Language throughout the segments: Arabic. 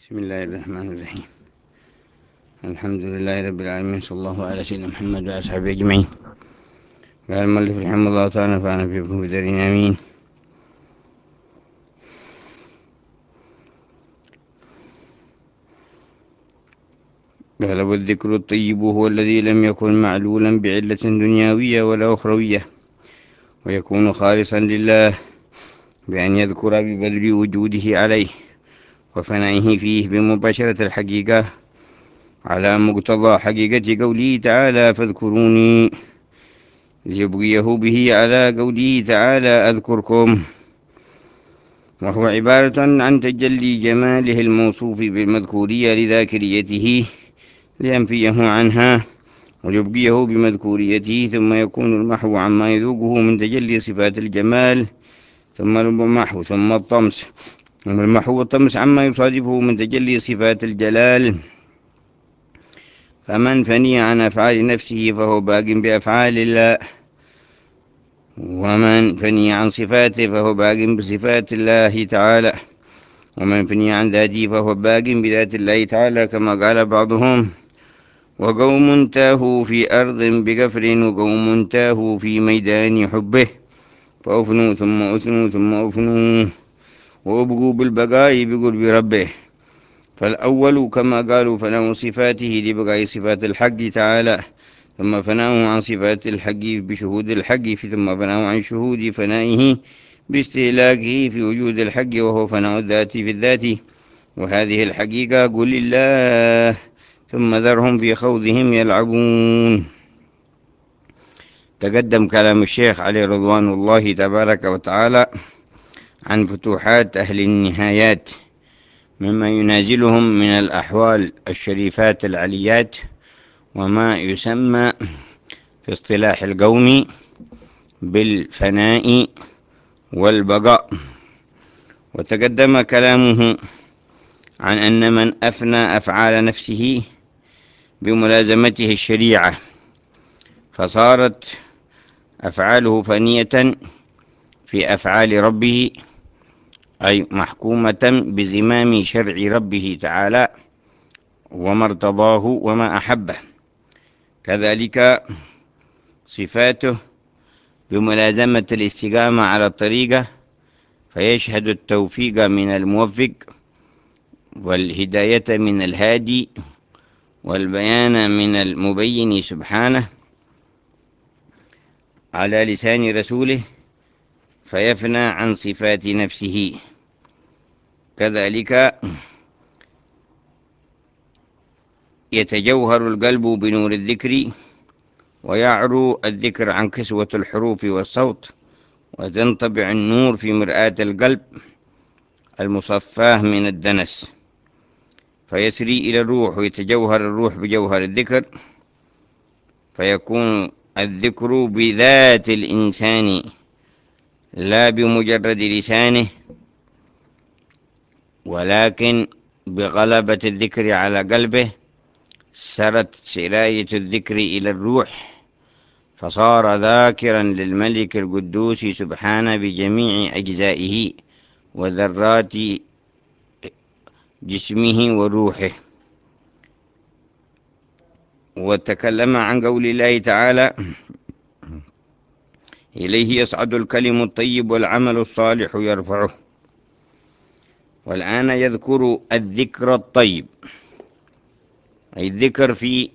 بسم الله الرحمن الرحيم. الحمد لله رب العالمين، صلى الله على سيدنا محمد وعلى أصحابه أجمعين. قال المؤلف رحمه الله تعالى: نفعنا فيكم بدارين آمين. قال: والذكر الطيب هو الذي لم يكن معلولا بعلة دنيوية ولا أخروية، ويكون خالصا لله بأن يذكر ببذل وجوده عليه وفنائه فيه بمباشرة الحقيقة على مقتضى حقيقة قوله تعالى: فاذكروني، ليبغيه به على قوله تعالى: أذكركم، وهو عبارة عن تجلي جماله الموصوف بالمذكورية لذاكريته لينفيه عنها ويبقيه بمذكوريته، ثم يكون المحو عما يذوقه من تجلي صفات الجمال، ثم المحو ثم الطمس، ثم المحو والطمس عما يصادفه من تجلي صفات الجلال. فمن فني عن أفعال نفسه فهو باق بأفعال الله، ومن فني عن صفاته فهو باق بصفات الله تعالى، ومن فني عن ذاته فهو باق بذات الله تعالى، كما قال بعضهم: وقوم تاهوا في أرض بكفر، وقوم تاهوا في ميدان حبه، فأفنوا ثم أثنوا ثم أفنوا، وأبقوا بالبقاء بقرب ربه. فالأول كما قالوا فناء صفاته لبقاء صفات الحق تعالى، ثم فناء عن صفات الحق بشهود الحق، ثم فناء عن شهود فنائه باستهلاكه في وجود الحق، وهو فناء الذات في الذات. وهذه الحقيقة قل الله، ثم ذرهم في خوضهم يلعبون. تقدم كلام الشيخ عليه رضوان الله تبارك وتعالى عن فتوحات أهل النهايات مما ينازلهم من الأحوال الشريفات العليات، وما يسمى في اصطلاح القوم بالفناء والبقاء. وتقدم كلامه عن أن من أفنى أفعال نفسه بملازمته الشريعة فصارت أفعاله فانية في أفعال ربه، أي محكومة بزمام شرع ربه تعالى وما ارتضاه وما أحبه. كذلك صفاته بملازمة الاستقامة على الطريقة، فيشهد التوفيق من الموفق والهداية من الهادي والبيان من المبين سبحانه على لسان رسوله، فيفنى عن صفات نفسه. كذلك يتجوهر القلب بنور الذكر، ويعرو الذكر عن كسوة الحروف والصوت، وتنطبع النور في مرآة القلب المصفاه من الدنس، فيسري إلى الروح، ويتجوهر الروح بجوهر الذكر، فيكون الذكر بذات الإنسان لا بمجرد لسانه، ولكن بغلبة الذكر على قلبه سرت سراية الذكر إلى الروح، فصار ذاكرا للملك القدوس سبحانه بجميع أجزائه وذرات جسمه وروحه. وتكلم عن قول الله تعالى: إليه يصعد الكلم الطيب والعمل الصالح يرفعه. والآن يذكر الذكر الطيب، أي الذكر في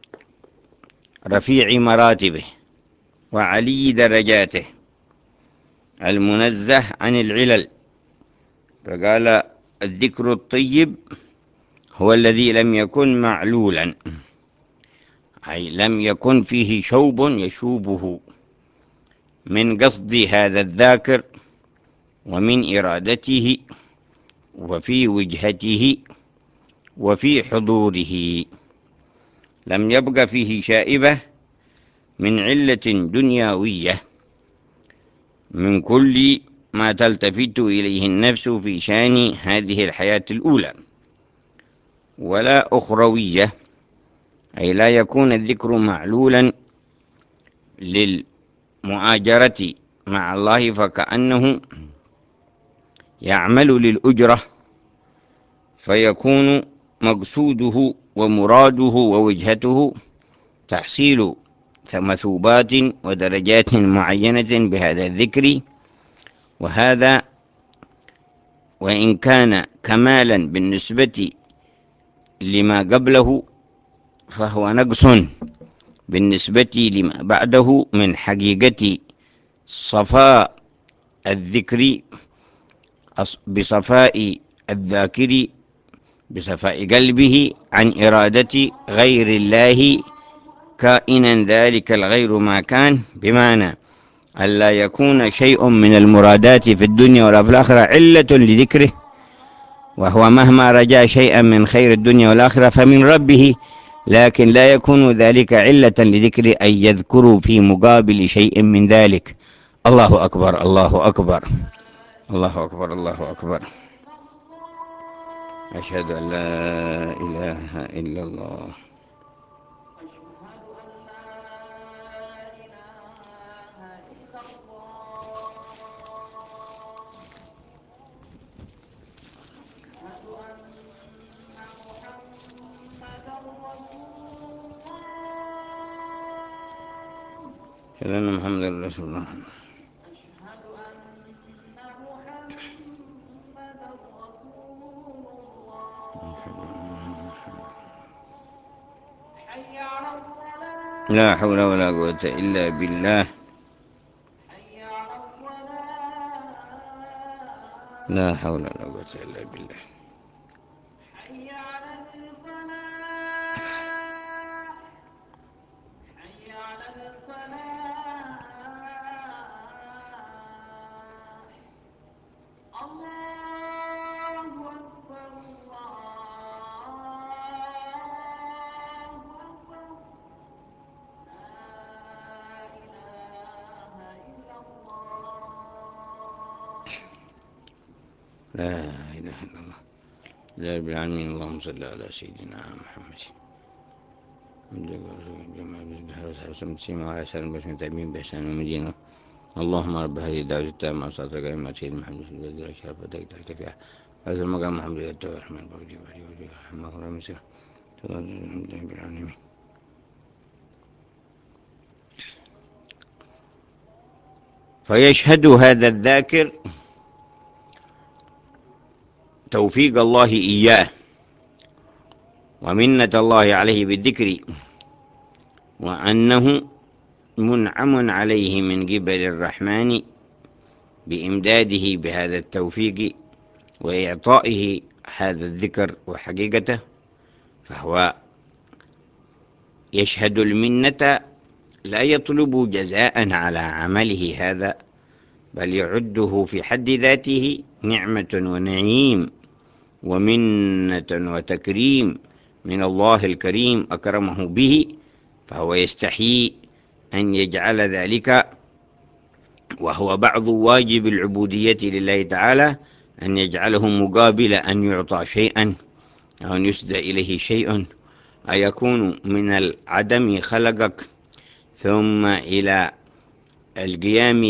رفيع مراتبه وعلي درجاته المنزه عن العلل. فقال: الذكر الطيب هو الذي لم يكن معلولا، أي لم يكن فيه شوب يشوبه من قصد هذا الذاكر ومن إرادته وفي وجهته وفي حضوره، لم يبق فيه شائبة من علة دنيوية من كل ما تلتفت إليه النفس في شان هذه الحياة الأولى، ولا أخروية، أي لا يكون الذكر معلولا للمؤاجرة مع الله، فكأنه يعمل للأجرة فيكون مقصوده ومراده ووجهته تحصيل مثوبات ودرجات معينة بهذا الذكر، وهذا وإن كان كمالا بالنسبة لما قبله فهو نقص بالنسبة لما بعده من حقيقة صفاء الذكر، بصفاء الذاكر، بصفاء قلبه عن إرادة غير الله، كائنا ذلك الغير ما كان، بمعنى ألا يكون شيء من المرادات في الدنيا ولا في الآخرة علة لذكره، وهو مهما رجا شيئا من خير الدنيا والآخرة فمن ربه، لكن لا يكون ذلك علة لذكره أن يذكروا في مقابل شيء من ذلك. الله أكبر الله أكبر الله أكبر الله أكبر. أشهد أن لا إله إلا الله. أشهد أن محمدا رسول الله. لا حول ولا قوة إلا بالله. لا حول ولا قوة إلا بالله. لا إله إلا الله. لا رب العالمين. اللهم صل على سيدنا محمد بإحسان اللهم رب هذه الدعوة التامة صلاة قائمة سيد محمد في البلد الأشرف فتك ترتفع هذا المقام محمد التوى الرحمن الرحيم رحمه الله مسيح الحمد لله بالعالمين. فيشهد هذا الذاكر توفيق الله إياه ومنة الله عليه بالذكر، وأنه منعم عليه من قبل الرحمن بإمداده بهذا التوفيق وإعطائه هذا الذكر وحقيقته، فهو يشهد المنة، لا يطلب جزاء على عمله هذا، بل يعده في حد ذاته نعمة ونعيم ومنة وتكريم من الله الكريم أكرمه به، فهو يستحيي أن يجعل ذلك، وهو بعض واجب العبودية لله تعالى، أن يجعله مقابل أن يعطى شيئا أو أن يسدى إليه شيء، أيكون من العدم خلقك ثم إلى القيام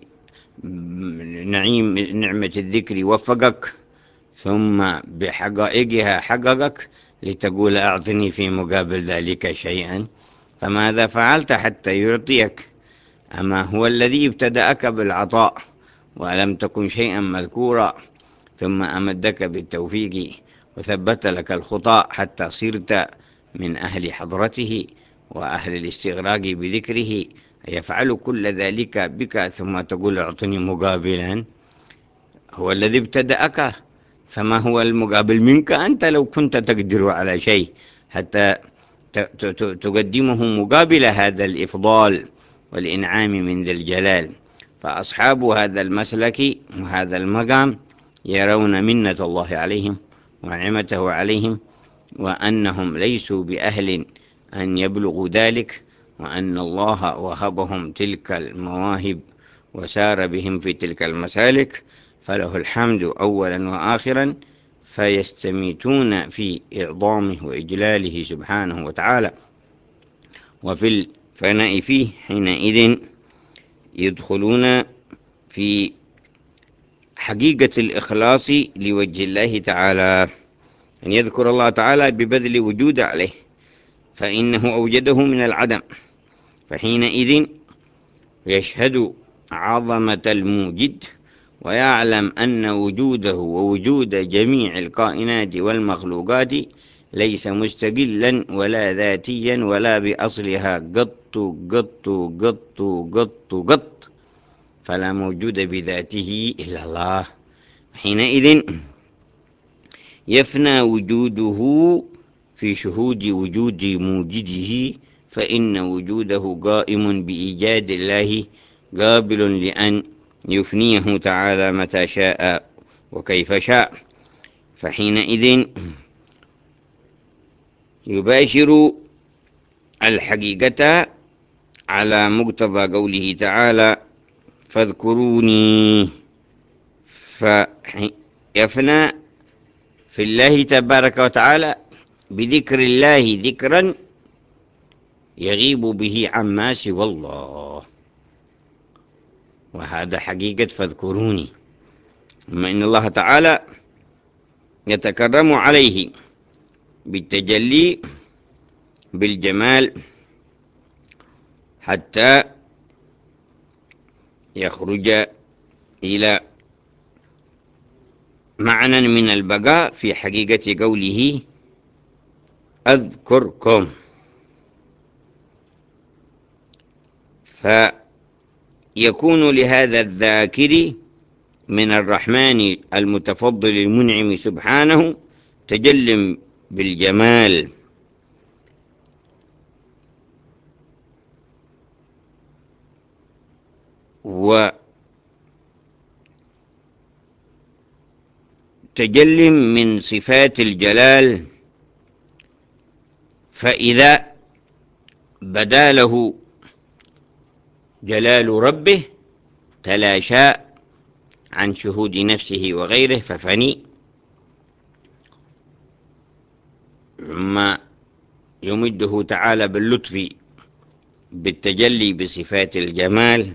بنعيم نعمة الذكر وفقك، ثم بحقائقها حققك لتقول أعطني في مقابل ذلك شيئا، فماذا فعلت حتى يعطيك؟ أما هو الذي ابتدأك بالعطاء ولم تكن شيئا مذكورا، ثم أمدك بالتوفيق وثبت لك الخطأ حتى صرت من أهل حضرته وأهل الاستغراق بذكره، يفعل كل ذلك بك ثم تقول أعطني مقابلا؟ هو الذي ابتدأك، فما هو المقابل منك أنت لو كنت تقدر على شيء حتى تقدمه مقابل هذا الإفضال والإنعام من ذي الجلال؟ فأصحاب هذا المسلك وهذا المقام يرون منة الله عليهم ونعمته عليهم، وأنهم ليسوا بأهل أن يبلغوا ذلك، وأن الله وهبهم تلك المواهب وسار بهم في تلك المسالك، فله الحمد أولا وآخرا، فيستميتون في إعظامه وإجلاله سبحانه وتعالى، وفي الفناء فيه حينئذ يدخلون في حقيقة الإخلاص لوجه الله تعالى، أن يذكر الله تعالى ببذل وجود عليه، فإنه أوجده من العدم، فحينئذ يشهد عظمة الموجد، ويعلم أن وجوده ووجود جميع الكائنات والمخلوقات ليس مستقلا ولا ذاتيا ولا بأصلها قط قط قط قط قط، فلا موجود بذاته إلا الله. حينئذ يفنى وجوده في شهود وجود موجده، فإن وجوده قائم بإيجاد الله، قابل لأن يفنيه تعالى متى شاء وكيف شاء. فحينئذ يباشر الحقيقة على مقتضى قوله تعالى فاذكروني، فيفنى في الله تبارك وتعالى بذكر الله ذكرا يغيب به عما سوى الله، وهذا حقيقة فاذكروني. أما إن الله تعالى يتكرم عليه بالتجلي بالجمال حتى يخرج إلى معنى من البقاء في حقيقة قوله أذكركم. فيكون لهذا الذاكر من الرحمن المتفضل المنعم سبحانه تجل بالجمال، وتجل من صفات الجلال، فإذا بدا له جلال ربه تلاشى عن شهود نفسه وغيره ففني، ثم يمده تعالى باللطف بالتجلي بصفات الجمال،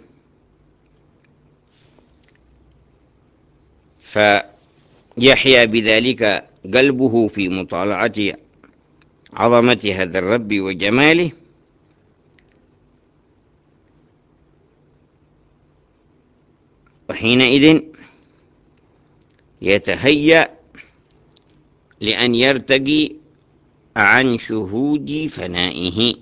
فيحيا بذلك قلبه في مطالعة عظمة هذا الرب وجماله، وحينئذ يتهيأ لأن يرتقي عن شهود فنائه،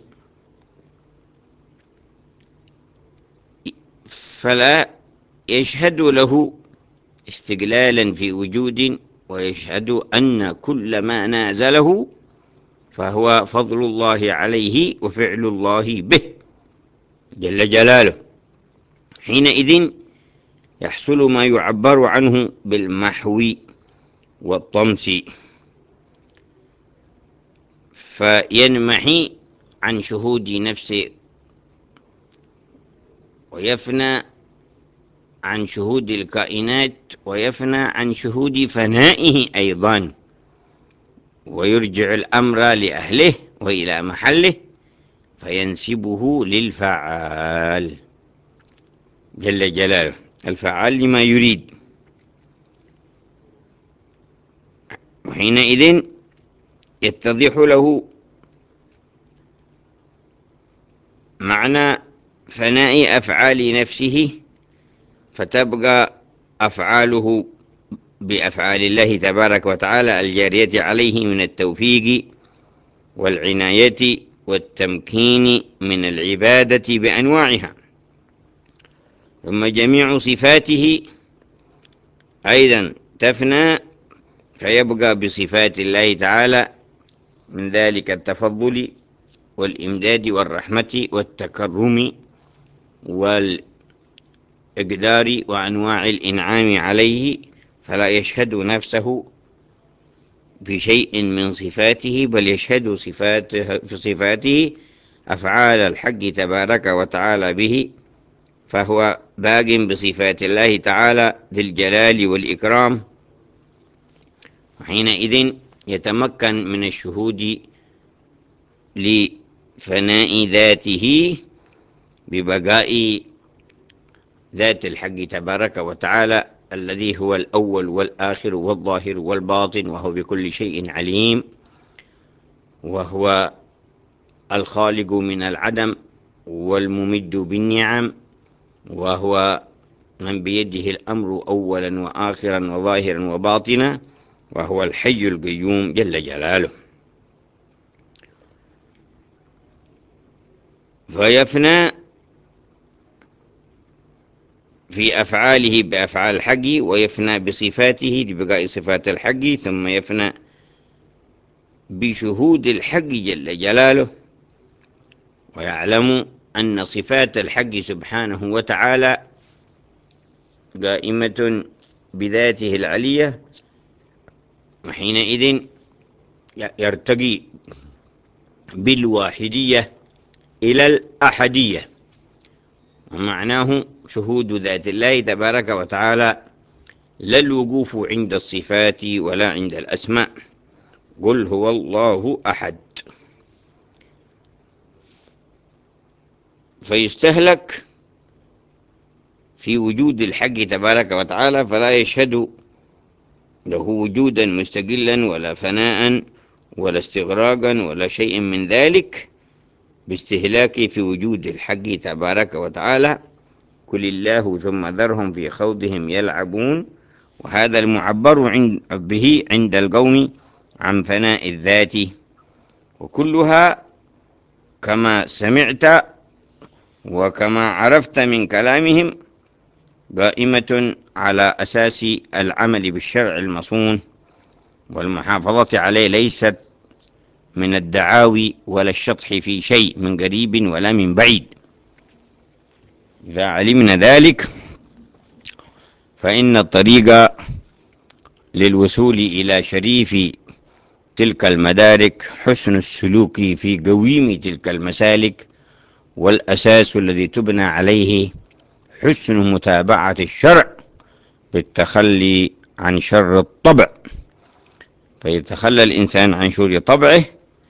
فلا يشهد له استقلالا في وجود، ويشهد أن كل ما نازله فهو فضل الله عليه وفعل الله به جل جلاله. حينئذ يحصل ما يعبر عنه بالمحو والطمس، فينمحي عن شهود نفسه ويفنى عن شهود الكائنات ويفنى عن شهود فنائه أيضا، ويرجع الأمر لأهله وإلى محله فينسبه للفعال جل جلاله، الفعال لما يريد. وحينئذ يتضح له معنى فناء أفعال نفسه، فتبقى أفعاله بأفعال الله تبارك وتعالى الجارية عليه من التوفيق والعناية والتمكين من العبادة بأنواعها، ثم جميع صفاته أيضا تفنى فيبقى بصفات الله تعالى من ذلك التفضل والإمداد والرحمة والتكرم والإقدار وأنواع الإنعام عليه، فلا يشهد نفسه بشيء من صفاته، بل يشهد في صفاته أفعال الحق تبارك وتعالى به، فهو باق بصفات الله تعالى ذي الجلال والإكرام. وحينئذ يتمكن من الشهود لفناء ذاته ببقاء ذات الحق تبارك وتعالى الذي هو الأول والآخر والظاهر والباطن، وهو بكل شيء عليم، وهو الخالق من العدم والممد بالنعم، وهو من بيده الأمر أولا وآخرا وظاهرا وباطنا، وهو الحي القيوم جل جلاله. فيفنى في أفعاله بأفعال الحق، ويفنى بصفاته لبقاء صفات الحق، ثم يفنى بشهود الحق جل جلاله، ويعلم أن صفات الحق سبحانه وتعالى قائمة بذاته العلية، وحينئذ يرتقي بالواحدية إلى الأحدية، ومعناه شهود ذات الله تبارك وتعالى، لا الوقوف عند الصفات ولا عند الأسماء. قل هو الله أحد. فيستهلك في وجود الحق تبارك وتعالى، فلا يشهد له وجودا مستقلا ولا فناء ولا استغراقا ولا شيء من ذلك، باستهلاك في وجود الحق تبارك وتعالى. قل الله ثم ذرهم في خوضهم يلعبون. وهذا المعبر به عند القوم عن فناء الذات، وكلها كما سمعت وكما عرفت من كلامهم قائمة على أساس العمل بالشرع المصون والمحافظة عليه، ليست من الدعاوي ولا الشطح في شيء من قريب ولا من بعيد. إذا علمنا ذلك فإن الطريق للوصول إلى شريف تلك المدارك حسن السلوك في قويم تلك المسالك، والأساس الذي تبنى عليه حسن متابعة الشرع بالتخلي عن شر الطبع. فيتخلى الإنسان عن شر طبعه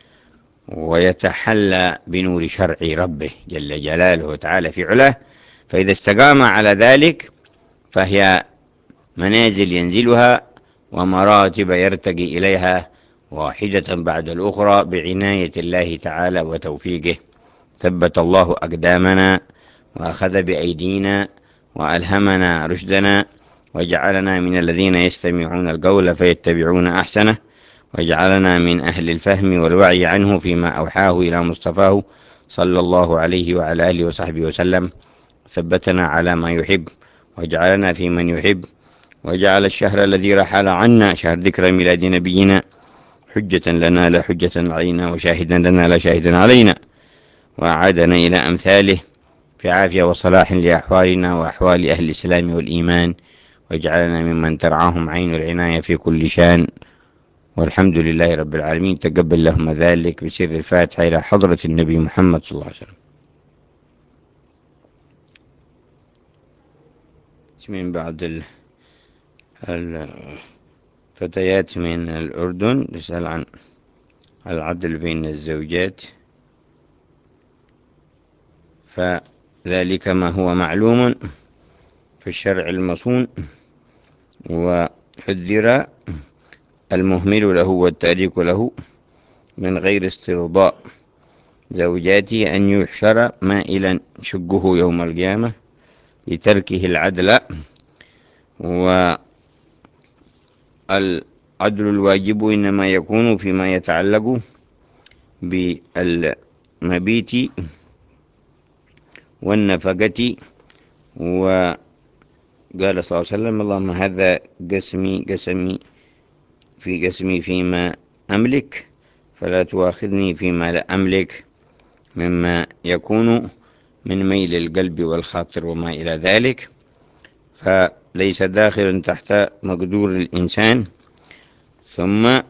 ويتحلى بنور شرع ربه جل جلاله وتعالى في علاه. فإذا استقام على ذلك فهي منازل ينزلها ومراتب يرتقي إليها واحدة بعد الأخرى بعناية الله تعالى وتوفيقه. ثبت الله أقدامنا وأخذ بأيدينا وألهمنا رشدنا، وجعلنا من الذين يستمعون القول فيتبعون أحسنه، وجعلنا من أهل الفهم والوعي عنه فيما أوحاه إلى مصطفاه صلى الله عليه وعلى آله وصحبه وسلم. ثبتنا على ما يحب وجعلنا في من يحب، وجعل الشهر الذي رحل عنا شهر ذكرى ميلاد نبينا حجة لنا لا حجة علينا، وشاهدا لنا لا شاهدا علينا، وأعادنا إلى أمثاله في عافية وصلاح لأحوالنا وأحوال أهل الإسلام والإيمان، واجعلنا ممن ترعاهم عين العناية في كل شان. والحمد لله رب العالمين. تقبل لهم ذلك بسر الفاتحة إلى حضرة النبي محمد صلى الله عليه وسلم. من بعد الفتيات من الأردن تسأل عن العدل بين الزوجات، فذلك ما هو معلوم في الشرع المصون، وحذر المهمل له والتارك له من غير استرضاء زوجاته أن يحشر مائلا شقه يوم القيامة لتركه العدل. والعدل الواجب إنما يكون فيما يتعلق بالمبيت والنفقة. وقال صلى الله عليه وسلم: اللهم هذا قسمي فيما أملك، فلا تؤاخذني فيما لا أملك، مما يكون من ميل القلب والخاطر وما إلى ذلك، فليس داخل تحت مقدور الإنسان. ثم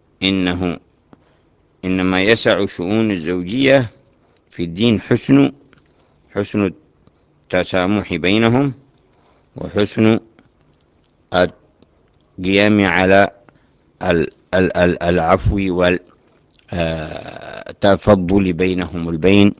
إنما يسع شؤون الزوجية في الدين حسن التسامح بينهم، وحسن القيام على العفو والتفضل بينهم البين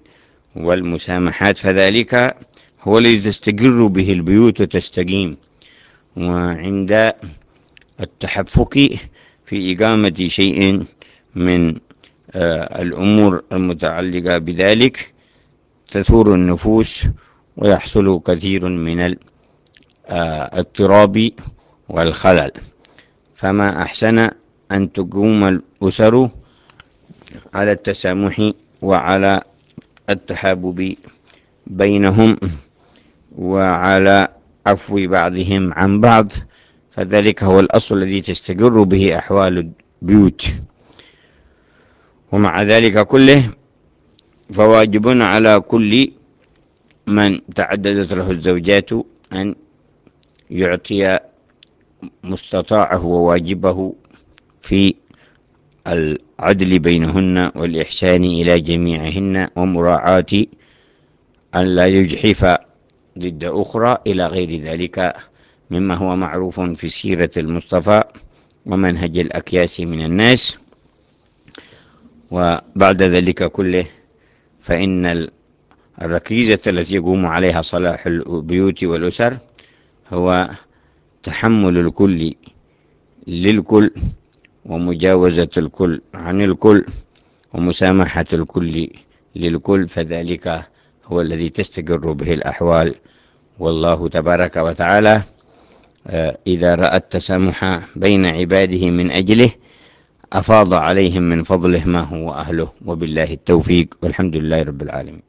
والمسامحات، فذلك هو الذي تستقر به البيوت وتستقيم. وعند التحفك في إقامة شيء من الأمور المتعلقة بذلك تثور النفوس ويحصل كثير من الاضطراب والخلل. فما أحسن أن تقوم الأسر على التسامح وعلى التحابب بينهم وعلى عفو بعضهم عن بعض، فذلك هو الأصل الذي تستقر به أحوال البيوت. ومع ذلك كله فواجب على كل من تعددت له الزوجات أن يعطي مستطاعه وواجبه في العدل بينهن والإحسان إلى جميعهن، ومراعاة أن لا يجحف ضد أخرى إلى غير ذلك مما هو معروف في سيرة المصطفى ومنهج الأكياس من الناس. وبعد ذلك كله فإن الركيزة التي يقوم عليها صلاح البيوت والأسر هو تحمل الكل للكل، ومجاوزة الكل عن الكل، ومسامحة الكل للكل، فذلك هو الذي تستقر به الأحوال. والله تبارك وتعالى إذا رأى التسامح بين عباده من أجله أفاض عليهم من فضله ما هو أهله، وبالله التوفيق، والحمد لله رب العالمين.